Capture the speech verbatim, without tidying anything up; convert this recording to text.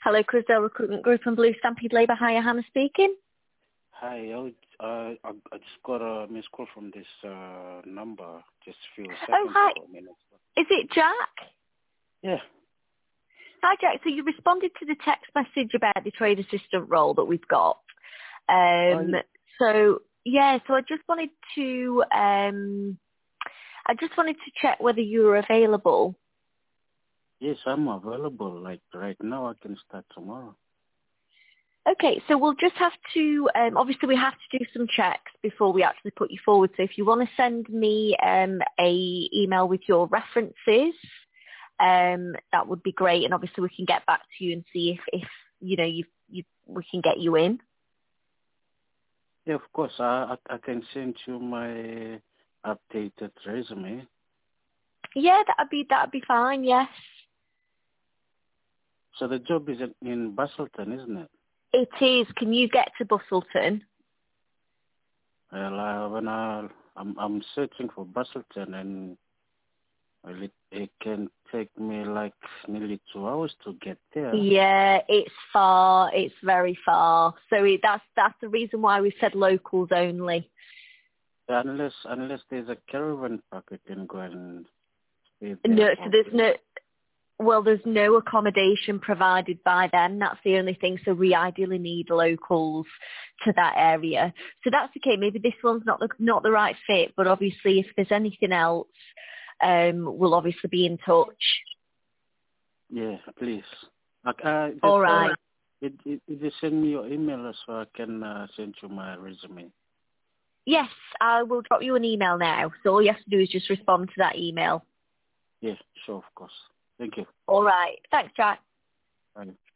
Hello, Crisdale Recruitment Group and Blue Stampede Labour Hire. Hannah speaking. Hi, I, would, uh, I, I just got a missed call from this uh, number just a few seconds Oh, hi. ago. Minutes. Is it Jack? Yeah. Hi, Jack. So you responded to the text message about the trade assistant role that we've got. Um, Oh, so, yeah, so I just wanted to, um, I just wanted to check whether you were available. yes, I'm available. Like right now, I can start tomorrow. Okay, so we'll just have to, um, obviously we have to do some checks before we actually put you forward. So if you want to send me um, a email with your references, um, that would be great. And obviously we can get back to you and see if, if you know, you, you, we can get you in. Yeah, of course. I, I, I can send you my updated resume. Yeah, that'd be, that'd be fine, yes. So the job is in, in Bustleton, isn't it? It is. Can you get to Bustleton? Well, I, when I, I'm, I'm searching for Bustleton, and well, it, it can take me like nearly two hours to get there. Yeah, it's far. It's very far. So it, that's that's the reason why we said locals only. Unless unless there's a caravan park, I can go and stay No, there so for a there's bit. no. Well, there's no accommodation provided by them. That's the only thing. So we ideally need locals to that area. So that's okay. Maybe this one's not the not the right fit, but obviously if there's anything else, um, we'll obviously be in touch. Yeah, please. Like, uh, just All uh, right. it, it, it just send me your email so I can uh, send you my resume. Yes, I will drop you an email now. So all you have to do is just respond to that email. Yeah, sure, of course. Thank you. All right. Thanks, Jack. Bye.